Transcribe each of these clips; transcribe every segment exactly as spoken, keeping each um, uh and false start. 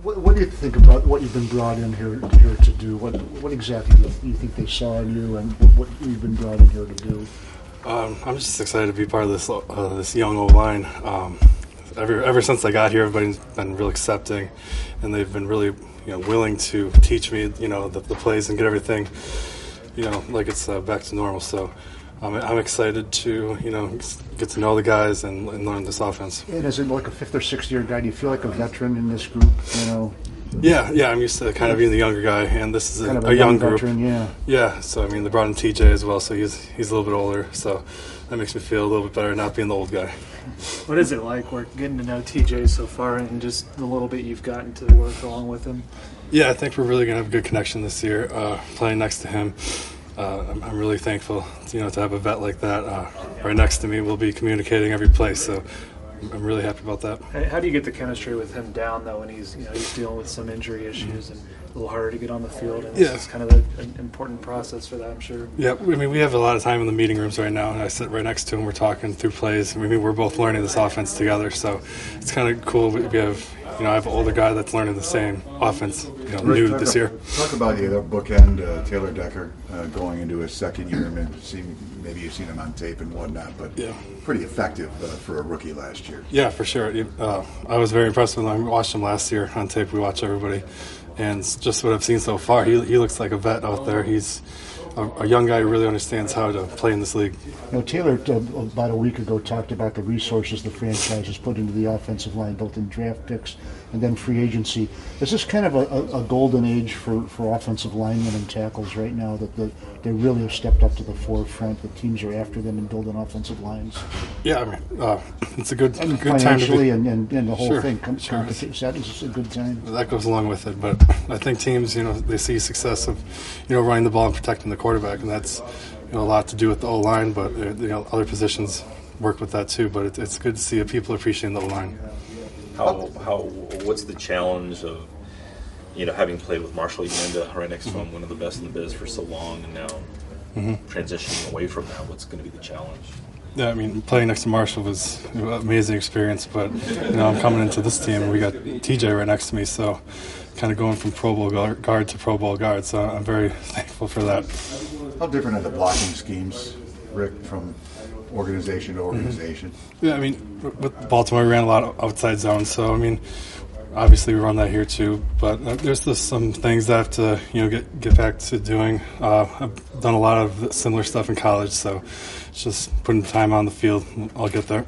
What, what do you think about what you've been brought in here here to do? What what exactly do you think they saw in you, and what you've been brought in here to do? Um, I'm just excited to be part of this uh, this young O-line. Um, ever ever since I got here, everybody's been real accepting, and they've been really you know willing to teach me you know the, the plays and get everything you know like it's uh, back to normal. So. Um, I'm excited to, you know, get to know the guys and, and learn this offense. And as in like a fifth or sixth year guy, do you feel like a veteran in this group? You know. Yeah, yeah. I'm used to kind of being the younger guy, and this is a, kind of a, a young, young group. veteran, yeah. Yeah. So I mean, they brought in T J as well, so he's he's a little bit older. So that makes me feel a little bit better not being the old guy. What is it like? We're getting to know T J so far, and just the little bit you've gotten to work along with him. Yeah, I think we're really gonna have a good connection this year. Uh, playing next to him. Uh, I'm, I'm really thankful, you know, to have a vet like that uh, right next to me. We'll be communicating every play, so I'm really happy about that. How do you get the chemistry with him down, though, when he's, you know, he's dealing with some injury issues and a little harder to get on the field? And yeah. It's kind of a, an important process for that, I'm sure. Yeah, I mean, we have a lot of time in the meeting rooms right now, and I sit right next to him. We're talking through plays. I mean, we're both learning this offense together, so it's kind of cool. We have, you know, I have an older guy that's learning the same offense, you know, new this year. Talk about the other bookend, uh, Taylor Decker, uh, going into his second year. Maybe, seen, maybe you've seen him on tape and whatnot, but yeah. pretty effective uh, for a rookie last year. Yeah, for sure. Uh, I was very impressed with him. I watched him last year on tape. We watch everybody. And just what I've seen so far, he he looks like a vet out there. He's a, a young guy who really understands how to play in this league. You know, Taylor, uh, about a week ago, talked about the resources the franchise has put into the offensive line, both in draft picks and then free agency. Is this kind of a, a, a golden age for, for offensive linemen and tackles right now, that the, they really have stepped up to the forefront? The teams are after them and building offensive lines. Yeah, I mean, uh, it's a good, and good time to be. And, and, and the whole sure, thing. Com- sure. That is a good time. That goes along with it. But I think teams, you know, they see success of, you know, running the ball and protecting the quarterback, and that's, you know, a lot to do with the O-line, but, uh, you know, other positions work with that too. But it, it's good to see people appreciating the O-line. How, how, what's the challenge of, you know, having played with Marshall Yanda right next to him, one of the best in the biz for so long, and now mm-hmm. transitioning away from that? What's going to be the challenge? Yeah, I mean, playing next to Marshall was an amazing experience, but, you know, I'm coming into this team, and we got T J right next to me, so kind of going from Pro Bowl guard to Pro Bowl guard, so I'm very thankful for that. How different are the blocking schemes, Rick, from organization to organization? Mm-hmm. Yeah, I mean, with Baltimore, we ran a lot of outside zones, so, I mean, obviously we run that here too, but there's just some things that I have to, you know, get get back to doing. Uh, I've done a lot of similar stuff in college, so it's just putting time on the field. I'll get there.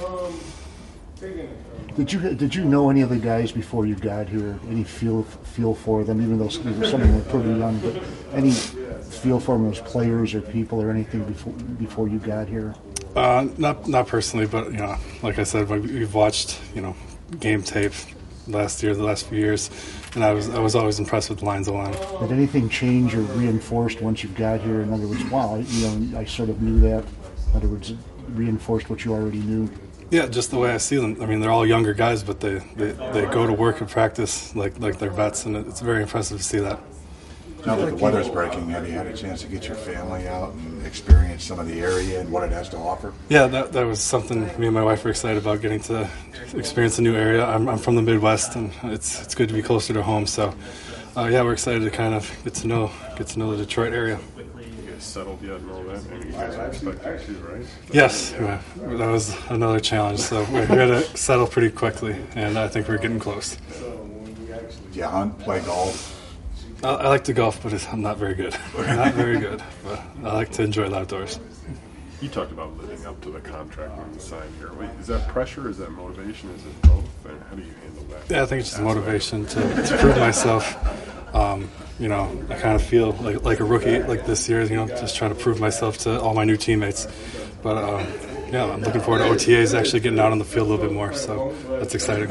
Did you did you know any of the guys before you got here? Any feel feel for them, even though some of them were pretty young? But any feel for them as players or people or anything before before you got here? Uh, not not personally, but you know, like I said, we've watched you know game tape last year, the last few years, and I was I was always impressed with the lines of line. Did anything change or reinforced once you got here? In other words, wow, you know, I sort of knew that. In other words, it reinforced what you already knew. Yeah, just the way I see them. I mean, they're all younger guys, but they, they, they go to work and practice like like they're vets, and it's very impressive to see that. Now that the weather's breaking, have you had a chance to get your family out and experience some of the area and what it has to offer? Yeah, that that was something me and my wife were excited about, getting to experience a new area. I'm, I'm from the Midwest, and it's it's good to be closer to home. So, uh, yeah, we're excited to kind of get to know get to know the Detroit area. You guys settled yet and all that? Maybe you guys are expecting to, right? Yes, yeah, that was another challenge. So we had to settle pretty quickly, and I think we're getting close. Do you hunt, play golf? I, I like to golf, but it's, I'm not very good. Not very good, but I like to enjoy the outdoors. You talked about living up to the contract when you signed here. Wait, is that pressure? Is that motivation? Is it both? And how do you handle that? Yeah, I think it's just motivation to, to prove myself. Um, you know, I kind of feel like like a rookie like this year, you know, just trying to prove myself to all my new teammates. But, um, yeah, I'm looking forward to O T As, actually getting out on the field a little bit more, so that's exciting.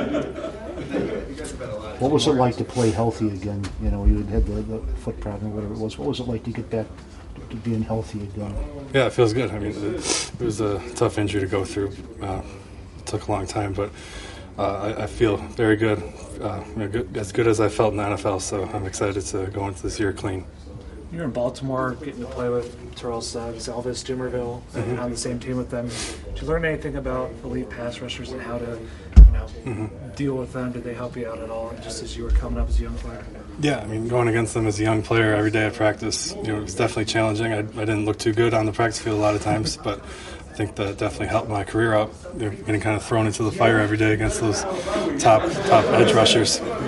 What was it like to play healthy again? You know, you had the, the foot problem or whatever it was. What was it like to get back to being healthy again? Yeah, it feels good. I mean, it, it was a tough injury to go through. Uh, it took a long time, but uh, I, I feel very good, uh, you know, good, as good as I felt in the N F L, so I'm excited to go into this year clean. You're in Baltimore, getting to play with Terrell Suggs, Elvis Dumervil, and mm-hmm. on the same team with them. Did you learn anything about elite pass rushers and how to, you know, mm-hmm. deal with them? Did they help you out at all, just as you were coming up as a young player? Yeah, I mean, going against them as a young player every day at practice, you know, it was definitely challenging. I, I didn't look too good on the practice field a lot of times, but I think that definitely helped my career out. You know, getting kind of thrown into the fire every day against those top top edge rushers.